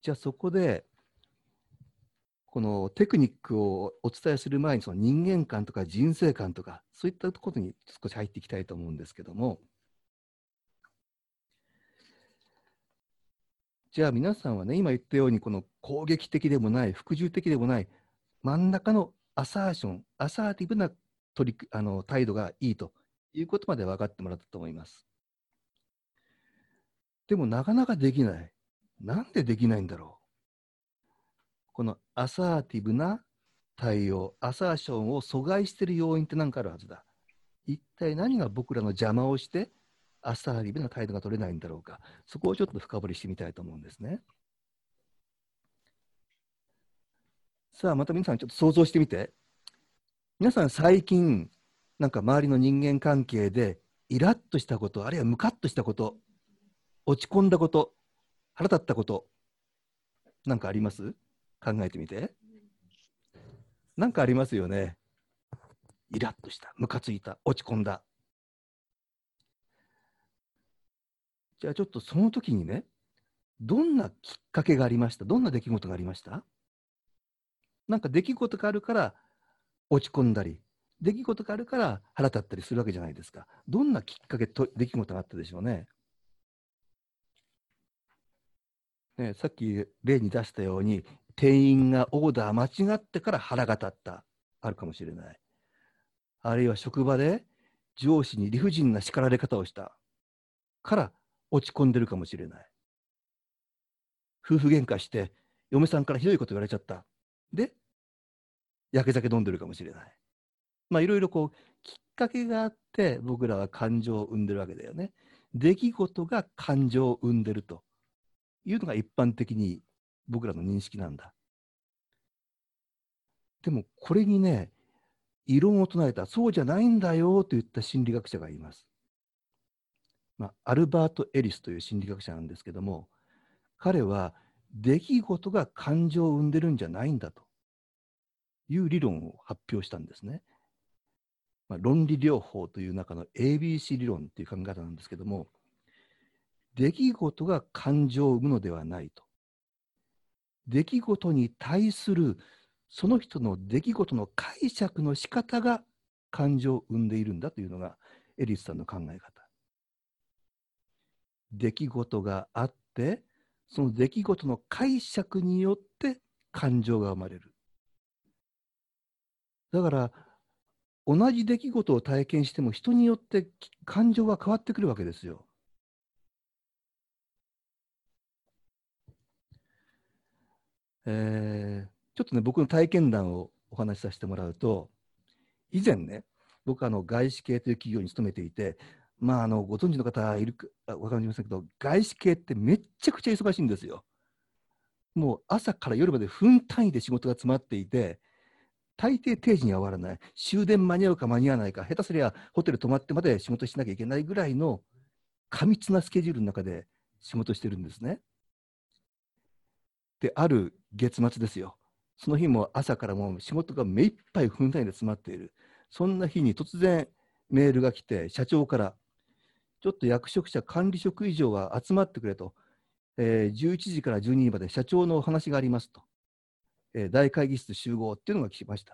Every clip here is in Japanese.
じゃあそこで、このテクニックをお伝えする前に、その人間観とか人生観とか、そういったことに少し入っていきたいと思うんですけども、じゃあ皆さんはね、今言ったように、この攻撃的でもない、服従的でもない、真ん中のアサーション、アサーティブな態度がいいということまで分かってもらったと思います。でもなかなかできない。なんでできないんだろう。このアサーティブな対応、アサーションを阻害している要因って何かあるはずだ。一体何が僕らの邪魔をして、アサーティブな態度が取れないんだろうか。そこをちょっと深掘りしてみたいと思うんですね。さあ、また皆さんちょっと想像してみて。皆さん最近、なんか周りの人間関係でイラッとしたこと、あるいはムカッとしたこと、落ち込んだこと、腹立ったこと、なんかあります？考えてみて。なんかありますよね。イラッとした、ムカついた、落ち込んだ。じゃあちょっとその時にね、どんなきっかけがありました？どんな出来事がありました？なんか出来事があるから落ち込んだり、出来事があるから腹立ったりするわけじゃないですか。どんなきっかけと出来事があったでしょうね。ね、さっき例に出したように、店員がオーダー間違ってから腹が立った、あるかもしれない。あるいは職場で上司に理不尽な叱られ方をしたから落ち込んでるかもしれない。夫婦喧嘩して嫁さんからひどいこと言われちゃった。で、やけ酒飲んでるかもしれない。まあいろいろこう、きっかけがあって僕らは感情を生んでるわけだよね。出来事が感情を生んでるというのが一般的に僕らの認識なんだ。でもこれにね、異論を唱えた、そうじゃないんだよと言った心理学者がいます。アルバート・エリスという心理学者なんですけども、彼は出来事が感情を生んでるんじゃないんだという理論を発表したんですね。論理療法という中の ABC 理論という考え方なんですけども、出来事が感情を生むのではないと。出来事に対するその人の出来事の解釈の仕方が感情を生んでいるんだというのがエリスさんの考え方。出来事があって、その出来事の解釈によって感情が生まれる。だから同じ出来事を体験しても人によって感情が変わってくるわけですよ。ちょっとね、僕の体験談をお話しさせてもらうと、以前ね、僕は外資系という企業に勤めていて、ご存知の方いるか分かりませんけど、外資系ってめっちゃくちゃ忙しいんですよ。もう朝から夜まで分単位で仕事が詰まっていて、大抵定時には終わらない。終電間に合うか間に合わないか、下手すりゃホテル泊まってまで仕事しなきゃいけないぐらいの過密なスケジュールの中で仕事してるんですね。で、ある月末ですよ。その日も朝からもう仕事が目いっぱい分単位で詰まっている。そんな日に突然メールが来て、社長から、ちょっと役職者、管理職以上は集まってくれと、11時から12時まで社長のお話がありますと、大会議室集合っていうのが来ました。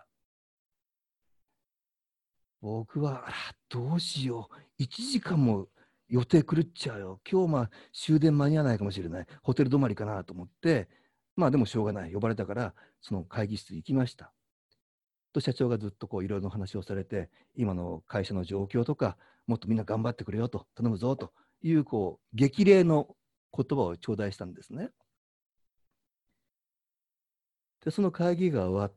僕は、あら、どうしよう。1時間も予定狂っちゃうよ。今日終電間に合わないかもしれない。ホテル泊まりかなと思って、でもしょうがない。呼ばれたから、その会議室に行きました。と社長がずっといろいろな話をされて、今の会社の状況とか、もっとみんな頑張ってくれよと、頼むぞという激励の言葉を頂戴したんですね。で、その会議が終わって、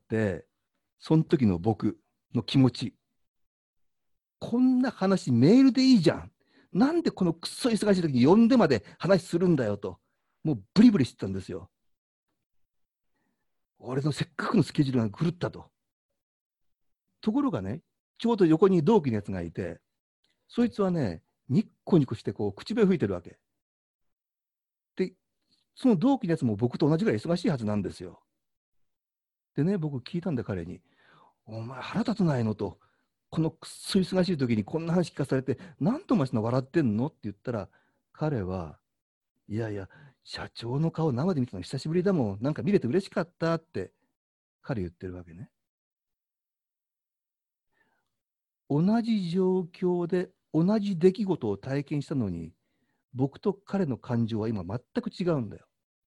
その時の僕の気持ち、こんな話メールでいいじゃん。なんでこのくっそ忙しい時に呼んでまで話するんだよと、もうブリブリしてたんですよ。俺のせっかくのスケジュールが狂ったと。ところがね、ちょうど横に同期のやつがいて、そいつはね、ニッコニコして口笛吹いてるわけ。で、その同期のやつも僕と同じぐらい忙しいはずなんですよ。でね、僕聞いたんだ彼に、お前腹立たないのと、このくっそ忙しい時にこんな話聞かされて、なんとお前そんな笑ってんのって言ったら、彼は、いやいや、 社長の顔生で見たの久しぶりだもん。なんか見れて嬉しかったって彼言ってるわけね。同じ状況で同じ出来事を体験したのに、僕と彼の感情は今全く違うんだよ。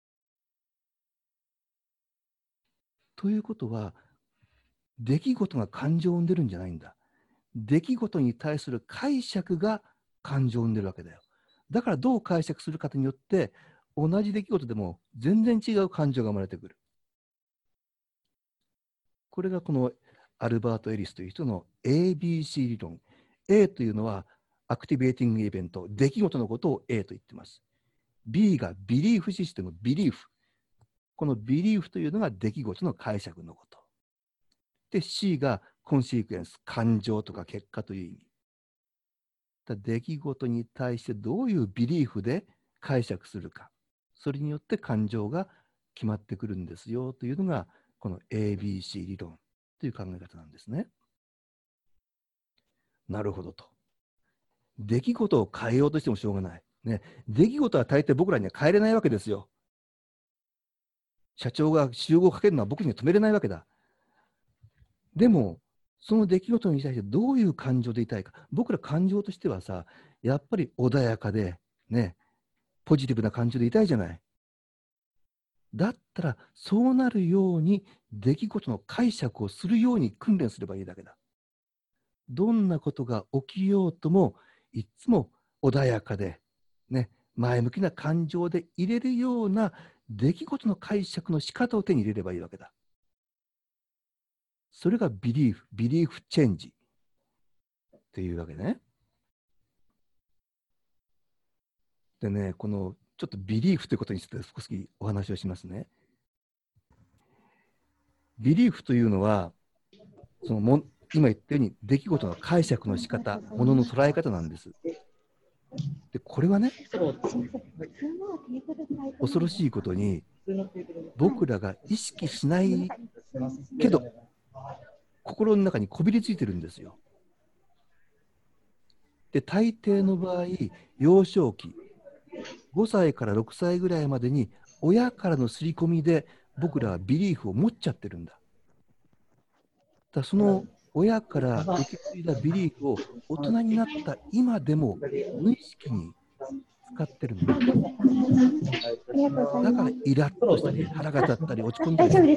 ということは、出来事が感情を生んでるんじゃないんだ。出来事に対する解釈が感情を生んでるわけだよ。だからどう解釈するかによって、同じ出来事でも全然違う感情が生まれてくる。これがこのアルバート・エリスという人の ABC 理論。A というのはアクティベーティングイベント、出来事のことを A と言っています。B がビリーフシステム、ビリーフ。このビリーフというのが出来事の解釈のこと。で、C がコンシークエンス、感情とか結果という意味。出来事に対してどういうビリーフで解釈するか。それによって感情が決まってくるんですよというのが、この ABC 理論という考え方なんですね。なるほどと。出来事を変えようとしてもしょうがない。ね、出来事は大抵僕らには変えれないわけですよ。社長が集合をかけるのは僕には止めれないわけだ。でも、その出来事に対してどういう感情でいたいか。僕ら感情としてはさ、やっぱり穏やかで、ね、ポジティブな感情でいたいじゃない。だったら、そうなるように出来事の解釈をするように訓練すればいいだけだ。どんなことが起きようとも、いつも穏やかで、ね、前向きな感情で入れるような出来事の解釈の仕方を手に入れればいいわけだ。それがビリーフチェンジっていうわけね。でね、このちょっとビリーフということについて少しお話をしますね。ビリーフというのは、その今言ったように出来事の解釈の仕方、ものの捉え方なんです。で、これはね、恐ろしいことに、僕らが意識しないけど、心の中にこびりついてるんですよ。で、大抵の場合、幼少期、5歳から6歳ぐらいまでに、親からの刷り込みで僕らはビリーフを持っちゃってるんだ。その親から受け継いだビリーフを大人になった今でも無意識に使ってるんだ。だからイラッとしたり腹が立ったり落ち込んだりする。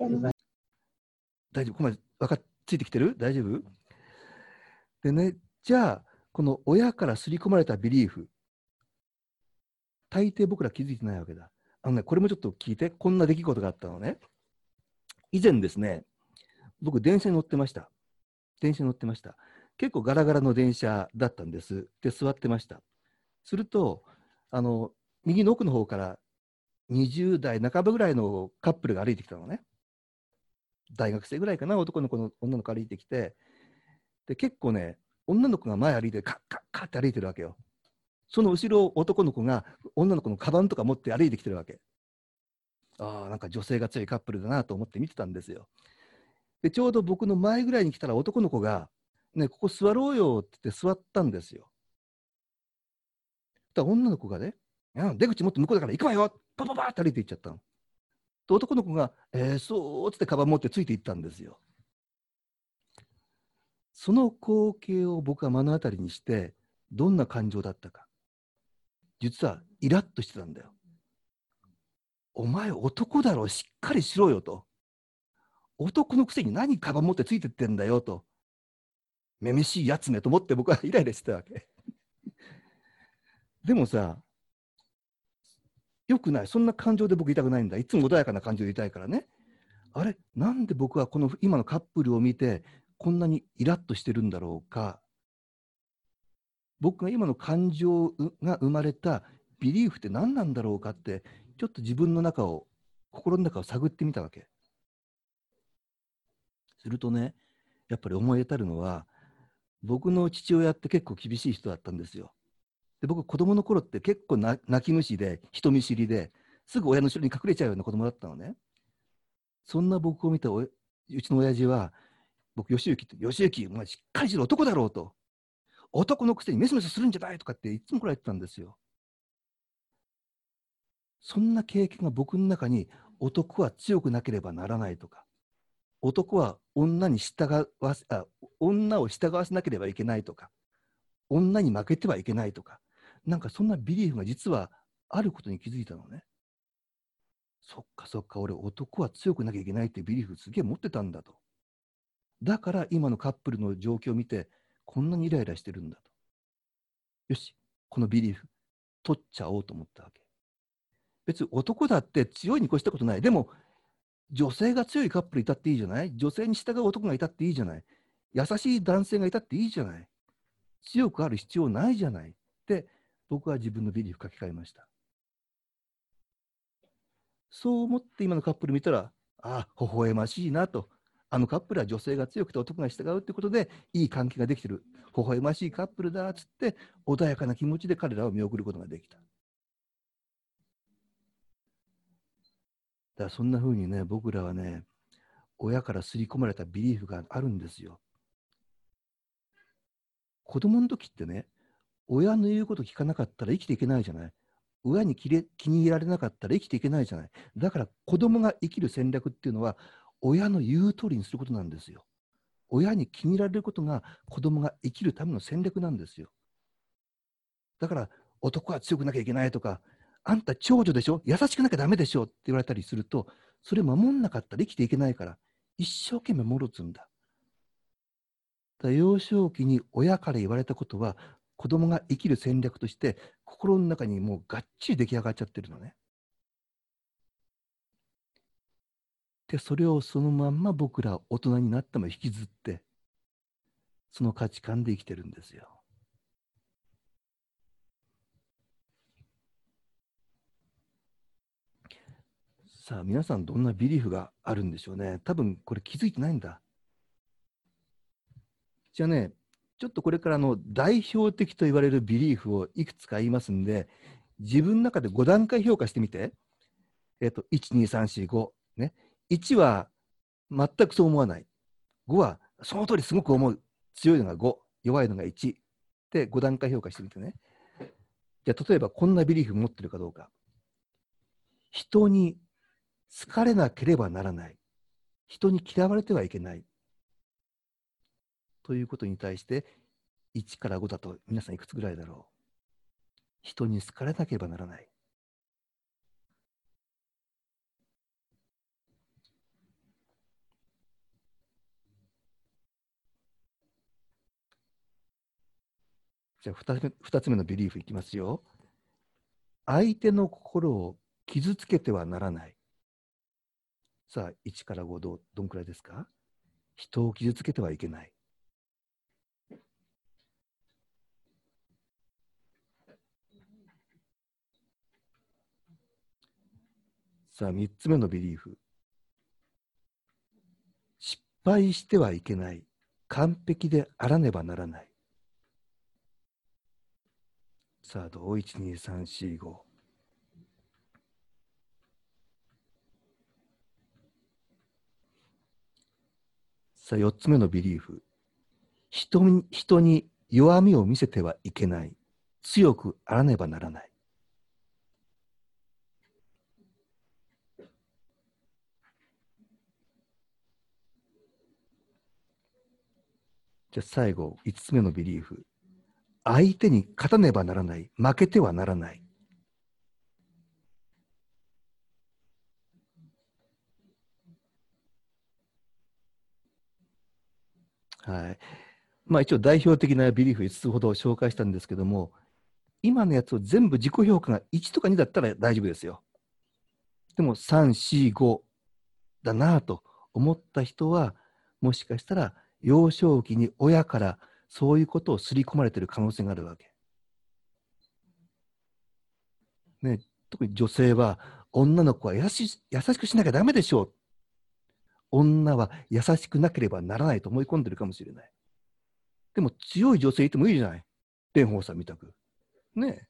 大丈夫、ここまでついてきてる？大丈夫？でね、じゃあこの親から刷り込まれたビリーフ、大抵僕ら気づいてないわけだ。これもちょっと聞いて、こんな出来事があったのね。以前ですね、僕電車に乗ってました。結構ガラガラの電車だったんです。で、座ってました。すると、右の奥の方から20代半ばぐらいのカップルが歩いてきたのね。大学生ぐらいかな、女の子歩いてきて、で、結構ね、女の子が前歩いて、カッカッカッって歩いてるわけよ。その後ろ、男の子が女の子のカバンとか持って歩いてきてるわけ。ああ、なんか女性が強いカップルだなと思って見てたんですよ。で、ちょうど僕の前ぐらいに来たら男の子が、ね、ここ座ろうよって言って座ったんですよ。だから女の子がね、出口もっと向こうだから行くわよ、パパパって歩いて行っちゃったの。で、男の子が、そうってカバン持ってついて行ったんですよ。その光景を僕は目の当たりにして、どんな感情だったか。実はイラッとしてたんだよ。お前男だろ、しっかりしろよと。男のくせに何カバン持ってついてってんだよと。めめしいやつめと思って僕はイライラしてたわけ。でもさ、よくない。そんな感情で僕いたくないんだ。いつも穏やかな感情でいたいからね。あれ、なんで僕はこの今のカップルを見て、こんなにイラッとしてるんだろうか。僕が今の感情が生まれたビリーフって何なんだろうかって、ちょっと自分の中を、心の中を探ってみたわけ。するとね、やっぱり思い当たるのは、僕の父親って結構厳しい人だったんですよ。で、僕、子供の頃って結構泣き虫で、人見知りで、すぐ親の後ろに隠れちゃうような子供だったのね。そんな僕を見たうちの親父は、僕、義行って、義行、お前しっかりしろ、男だろうと。男のくせにメソメソするんじゃないとかっていつもこら言ってたんですよ。 そんな経験が僕の中に、男は強くなければならないとか、男は女に従わせ、女を従わせなければいけないとか、女に負けてはいけないとか、なんかそんなビリーフが実はあることに気づいたのね。そっかそっか、俺男は強くなきゃいけないっていうビリーフすげえ持ってたんだと。だから今のカップルの状況を見て、こんなにイライラしてるんだと。よし、このビリーフ取っちゃおうと思ったわけ。別に男だって強いに越したことない。でも、女性が強いカップルいたっていいじゃない？女性に従う男がいたっていいじゃない？優しい男性がいたっていいじゃない？強くある必要ないじゃないって、僕は自分のビリーフ書き換えました。そう思って今のカップル見たら、ああ、微笑ましいなと。あのカップルは女性が強くて男が従うってことで、いい関係ができてる。微笑ましいカップルだっつって、穏やかな気持ちで彼らを見送ることができた。だからそんな風にね、僕らはね、親から刷り込まれたビリーフがあるんですよ。子供の時ってね、親の言うこと聞かなかったら生きていけないじゃない。親に気に入られなかったら生きていけないじゃない。だから子供が生きる戦略っていうのは、親の言う通りにすることなんですよ。親に気に入られることが子供が生きるための戦略なんですよ。だから男は強くなきゃいけないとか、あんた長女でしょ、優しくなきゃダメでしょって言われたりすると、それ守んなかったら生きていけないから、一生懸命守るつんだ。幼少期に親から言われたことは、子供が生きる戦略として心の中にもうがっちり出来上がっちゃってるのね。で、それをそのまんま僕ら大人になっても引きずって、その価値観で生きてるんですよ。さあ、皆さんどんなビリーフがあるんでしょうね。多分これ気づいてないんだ。じゃあね、ちょっとこれから代表的と言われるビリーフをいくつか言いますんで、自分の中で5段階評価してみて。1、2、3、4、5。ね。1は全くそう思わない。5はその通りすごく思う。強いのが5、弱いのが1。で、5段階評価してみてね。じゃあ、例えばこんなビリーフ持ってるかどうか。人に好かれなければならない。人に嫌われてはいけない。ということに対して、1から5だと皆さんいくつぐらいだろう。人に好かれなければならない。じゃあ2つ目のビリーフいきますよ。相手の心を傷つけてはならない。さあ、1から5どんくらいですか？人を傷つけてはいけない。さあ、3つ目のビリーフ。失敗してはいけない。完璧であらねばならない。さあ、どう？ 1、2、3、4、5。さあ、4つ目のビリーフ。人に弱みを見せてはいけない。強くあらねばならない。じゃあ最後、5つ目のビリーフ。相手に勝たねばならない。負けてはならない。はい。まあ一応代表的なビリーフ5つほど紹介したんですけども、今のやつを全部自己評価が1とか2だったら大丈夫ですよ。でも3、4、5だなぁと思った人は、もしかしたら幼少期に親からそういうことを刷り込まれている可能性があるわけ。ね、特に女性は女の子は優しくしなきゃダメでしょう。女は優しくなければならないと思い込んでるかもしれない。でも強い女性いてもいいじゃない。蓮舫さんみたく。ね。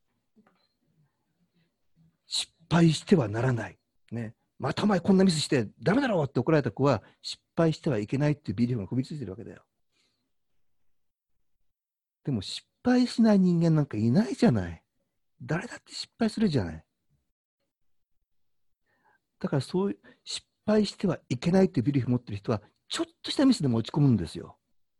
失敗してはならない。ね。またお前こんなミスしてダメだろうって怒られた子は失敗してはいけないっていうビリーフがこびりついてるわけだよ。でも失敗しない人間なんかいないじゃない。誰だって失敗するじゃない。 だからそういう失敗してはいけないっていうビリーフ持ってる人は、ちょっとしたミスでも落ち込むんですよ。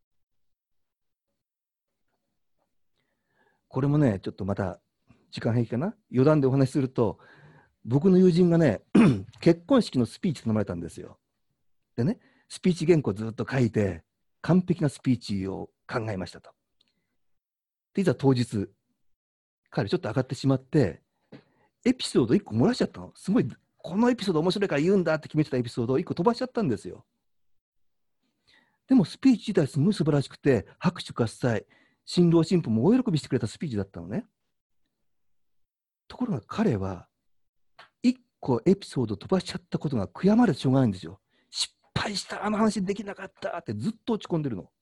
これもね、ちょっとまた時間平気かな、余談でお話しすると、僕の友人がね、結婚式のスピーチ頼まれたんですよ。でね、スピーチ原稿ずっと書いて、完璧なスピーチを考えましたと。で、いざ当日、彼ちょっと上がってしまって、エピソード1個漏らしちゃったの。すごい、このエピソード面白いから言うんだって決めてたエピソードを1個飛ばしちゃったんですよ。でもスピーチ自体すごい素晴らしくて、拍手喝采、新郎新婦も大喜びしてくれたスピーチだったのね。ところが彼は、1個エピソード飛ばしちゃったことが悔やまれてしょうがないんですよ。失敗した、あの話できなかったってずっと落ち込んでるの。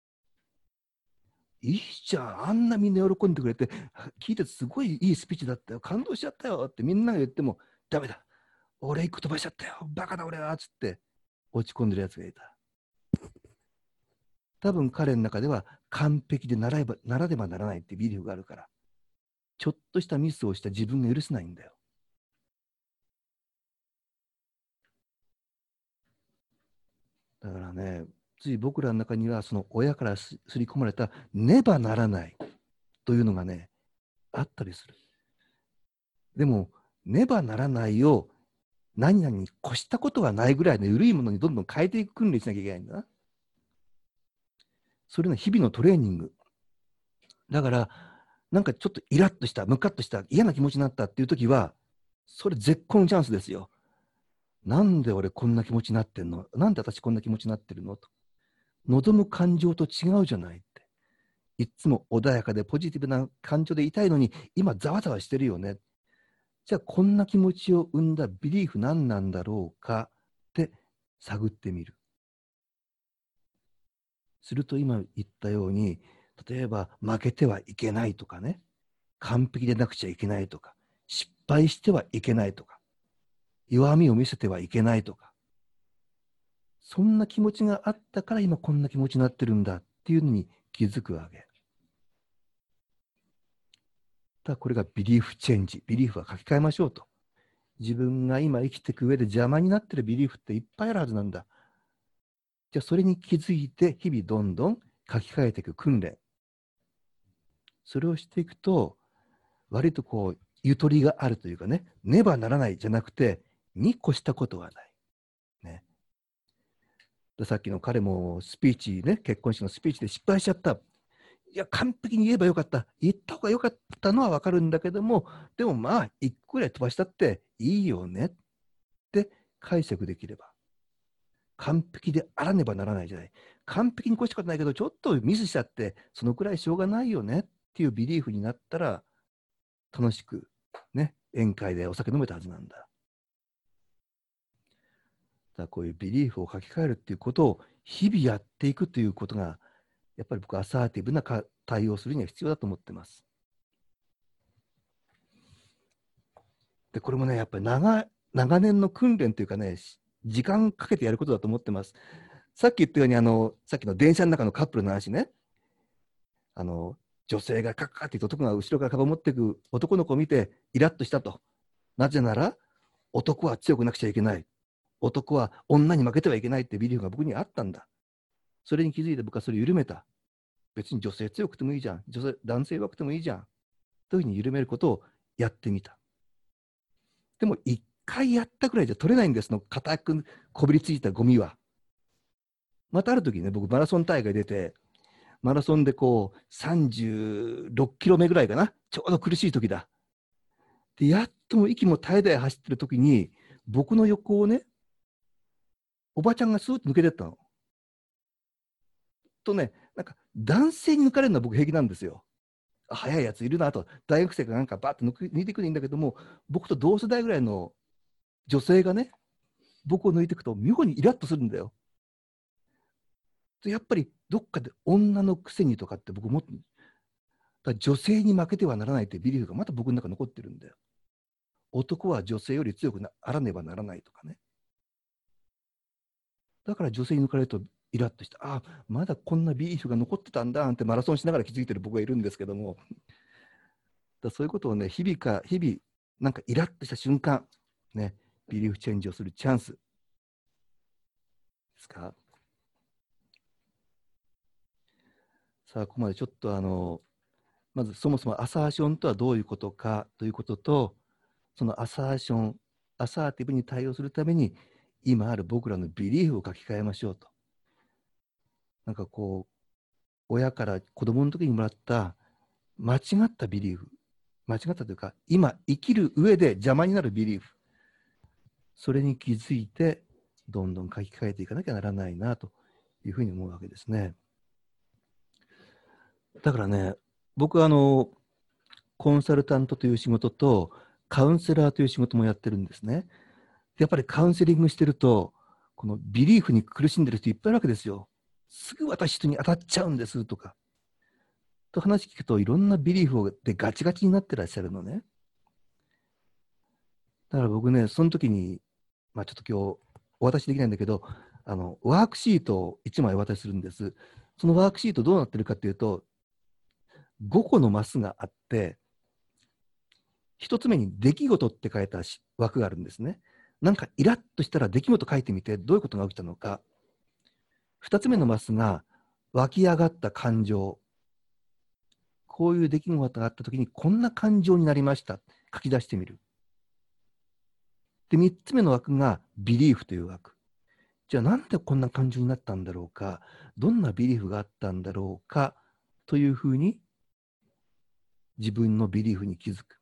いいじゃん、あんなみんな喜んでくれて、聞いててすごいいいスピーチだったよ、感動しちゃったよってみんなが言っても、ダメだ、俺1個飛ばしちゃったよ、バカだ俺はっつって落ち込んでるやつがいた。多分彼の中では完璧でならねばならないってビリーフがあるから、ちょっとしたミスをした自分が許せないんだよ。だからね、つい僕らの中にはその親からすり込まれたねばならないというのがね、あったりする。でも、ねばならないを何々に越したことはないぐらいの緩いものにどんどん変えていく訓練しなきゃいけないんだな。それの日々のトレーニング。だから、なんかちょっとイラッとした、ムカッとした、嫌な気持ちになったっていう時は、それ絶好のチャンスですよ。なんで俺こんな気持ちになってんの？なんで私こんな気持ちになってるのと。望む感情と違うじゃないって。いつも穏やかでポジティブな感情でいたいのに、今ざわざわしてるよね。じゃあこんな気持ちを生んだビリーフ何なんだろうかって探ってみる。すると今言ったように、例えば負けてはいけないとかね、完璧でなくちゃいけないとか、失敗してはいけないとか、弱みを見せてはいけないとか、そんな気持ちがあったから今こんな気持ちになってるんだっていうのに気づくわけ。だこれがビリーフチェンジ、ビリーフは書き換えましょうと。自分が今生きていく上で邪魔になってるビリーフっていっぱいあるはずなんだ。じゃあそれに気づいて日々どんどん書き換えていく訓練。それをしていくと、割とこう、ゆとりがあるというかね、ねばならないじゃなくて、に越したことはない。ね。でさっきの彼もスピーチね、結婚式のスピーチで失敗しちゃった。いや、完璧に言えばよかった。言った方がよかったのはわかるんだけども、でもまあ、一個ぐらい飛ばしたっていいよねって解釈できれば。完璧であらねばならないじゃない。完璧に越したことないけど、ちょっとミスしちゃって、そのくらいしょうがないよねっていうビリーフになったら、楽しくね、宴会でお酒飲めたはずなんだ。だからこういうビリーフを書き換えるっていうことを日々やっていくということが、やっぱり僕はアサーティブな対応するには必要だと思ってます。で、これもね、やっぱり長年の訓練というかね、時間かけてやることだと思ってます。さっき言ったように、さっきの電車の中のカップルの話ね、女性がカッカって言って男が後ろからカバン持っていく男の子を見てイラッとしたと。なぜなら、男は強くなくちゃいけない。男は女に負けてはいけないってビリーフが僕にあったんだ。それに気づいて僕はそれを緩めた。別に女性強くてもいいじゃん。男性弱くてもいいじゃん。というふうに緩めることをやってみた。でも一回やったくらいじゃ取れないんですの、固くこびりついたゴミは。またある時ね、僕マラソン大会出て、マラソンでこう36キロ目ぐらいかな、ちょうど苦しい時だ。で、やっとも息も絶え絶え走ってる時に、僕の横をね、おばちゃんがスーッと抜けてったの。とね、なんか男性に抜かれるのは僕平気なんですよ。早いやついるなと、大学生がなんかバッと抜いてくるんだけども、僕と同世代ぐらいの女性がね、僕を抜いていくと妙にイラッとするんだよ。やっぱりどっかで女のくせにとかって僕思って女性に負けてはならないってビリーフがまた僕の中に残ってるんだよ。男は女性より強くあらねばならないとかね。だから女性に抜かれるとイラッとして、ああ、まだこんなビリーフが残ってたんだってマラソンしながら気づいてる僕がいるんですけども、そういうことをね、日々なんかイラッとした瞬間、ね、 ビリーフチェンジをするチャンスですか。さあ、ここまでちょっとまずそもそもアサーションとはどういうことかということと、そのアサーション、アサーティブに対応するために、今ある僕らのビリーフを書き換えましょうと。なんかこう、親から子供の時にもらった間違ったビリーフ、間違ったというか、今生きる上で邪魔になるビリーフ、それに気づいて、どんどん書き換えていかなきゃならないなというふうに思うわけですね。だからね、僕はコンサルタントという仕事とカウンセラーという仕事もやってるんですね。やっぱりカウンセリングしてると、このビリーフに苦しんでる人いっぱいいるわけですよ。すぐ私人に当たっちゃうんですとか。と話聞くと、いろんなビリーフでガチガチになってらっしゃるのね。だから僕ね、その時に、ちょっと今日お渡しできないんだけど、ワークシートを1枚お渡しするんです。そのワークシートどうなってるかっていうと、5個のマスがあって、1つ目に出来事って書いた枠があるんですね。なんかイラッとしたら出来事書いてみて、どういうことが起きたのか。2つ目のマスが湧き上がった感情。こういう出来事があったときにこんな感情になりました。書き出してみる。で、3つ目の枠がビリーフという枠。じゃあなんでこんな感情になったんだろうか。どんなビリーフがあったんだろうか。というふうに自分のビリーフに気づく。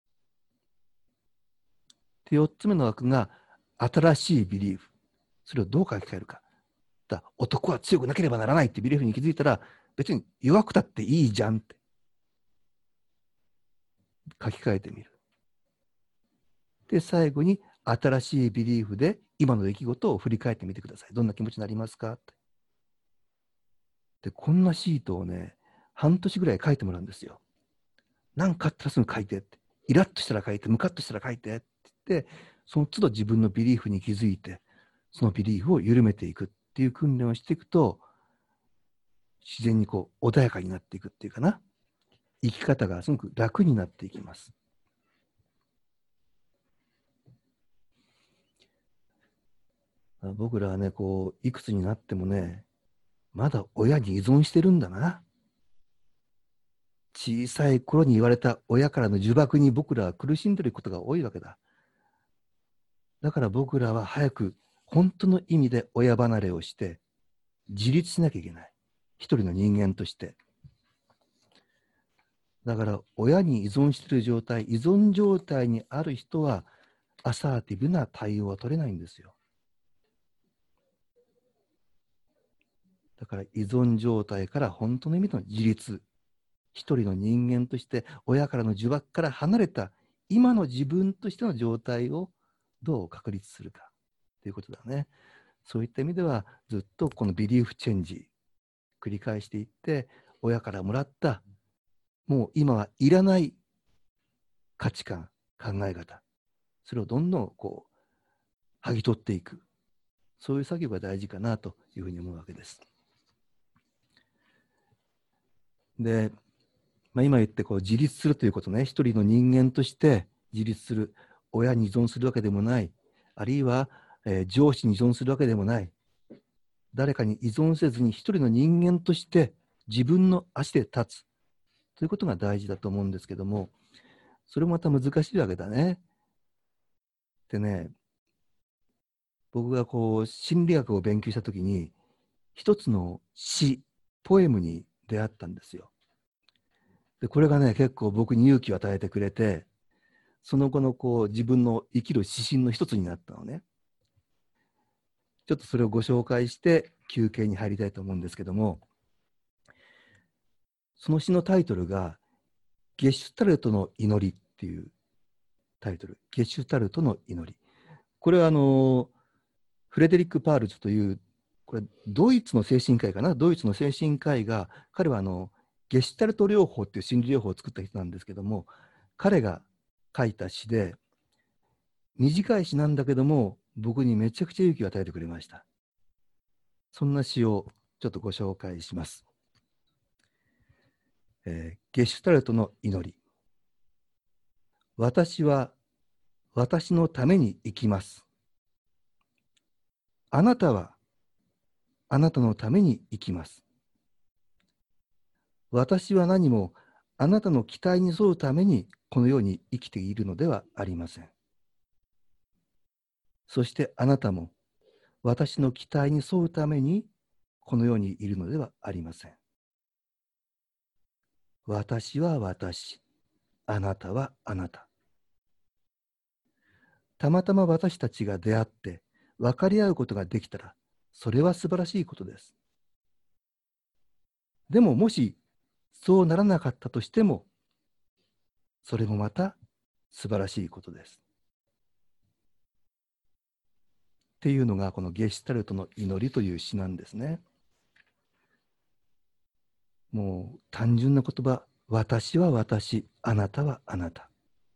で、4つ目の枠が新しいビリーフ。それをどう書き換えるか。男は強くなければならないってビリーフに気づいたら、別に弱くたっていいじゃんって書き換えてみる。で、最後に新しいビリーフで今の出来事を振り返ってみてください。どんな気持ちになりますかって。で、こんなシートをね、半年ぐらい書いてもらうんですよ。何かあったらすぐ書いてって。イラッとしたら書いて、ムカッとしたら書いてって言って、その都度自分のビリーフに気づいて、そのビリーフを緩めていくっていう訓練をしていくと、自然にこう穏やかになっていくっていうかな。生き方がすごく楽になっていきます。僕らはね、こう、いくつになってもね、まだ親に依存してるんだな。小さい頃に言われた親からの呪縛に僕らは苦しんでいることが多いわけだ。だから僕らは早く本当の意味で親離れをして自立しなきゃいけない。一人の人間として。だから親に依存している状態、依存状態にある人はアサーティブな対応は取れないんですよ。だから依存状態から本当の意味の自立、一人の人間として親からの呪縛から離れた今の自分としての状態をどう確立するかということだね。そういった意味ではずっとこのビリーフチェンジ繰り返していって、親からもらったもう今はいらない価値観、考え方、それをどんどんこう剥ぎ取っていく、そういう作業が大事かなというふうに思うわけです。で、今言ってこう自立するということね、一人の人間として自立する、親に依存するわけでもない、あるいは、上司に依存するわけでもない、誰かに依存せずに一人の人間として自分の足で立つということが大事だと思うんですけども、それもまた難しいわけだね。でね、僕がこう心理学を勉強したときに、一つの詩、ポエムに出会ったんですよ。で、これがね、結構僕に勇気を与えてくれて、その後のこう自分の生きる指針の一つになったのね。ちょっとそれをご紹介して休憩に入りたいと思うんですけども、その詩のタイトルが、ゲシュタルトの祈りっていうタイトル。ゲシュタルトの祈り。これはフレデリック・パールズという、これドイツの精神科医かな、ドイツの精神科医が、彼はゲシュタルト療法っていう心理療法を作った人なんですけども、彼が書いた詩で、短い詩なんだけども、僕にめちゃくちゃ勇気を与えてくれました。そんな詩をちょっとご紹介します。ゲシュタルトの祈り。私は私のために生きます。あなたはあなたのために生きます。私は何もあなたの期待に沿うためにこの世に生きているのではありません。そしてあなたも私の期待に沿うためにこの世にいるのではありません。私は私、あなたはあなた。たまたま私たちが出会って分かり合うことができたら、それは素晴らしいことです。でももしそうならなかったとしても、それもまた素晴らしいことです。っていうのがこのゲシュタルトの祈りという詩なんですね。もう単純な言葉、私は私、あなたはあなた。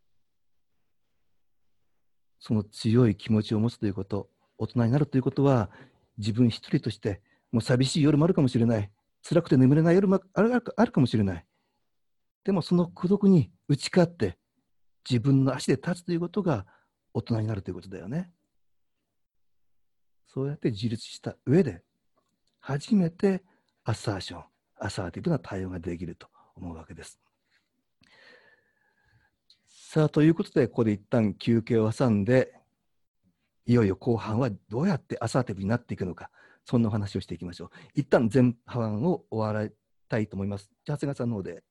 その強い気持ちを持つということ、大人になるということは、自分一人として、もう寂しい夜もあるかもしれない、辛くて眠れない夜もあるかもしれない。でもその孤独に打ち勝って、自分の足で立つということが大人になるということだよね。そうやって自立した上で、初めてアサーション、アサーティブな対応ができると思うわけです。さあ、ということで、ここで一旦休憩を挟んで、いよいよ後半はどうやってアサーティブになっていくのか、そんなお話をしていきましょう。一旦前半を終わらたいと思います。じゃあ、長谷川さんの方で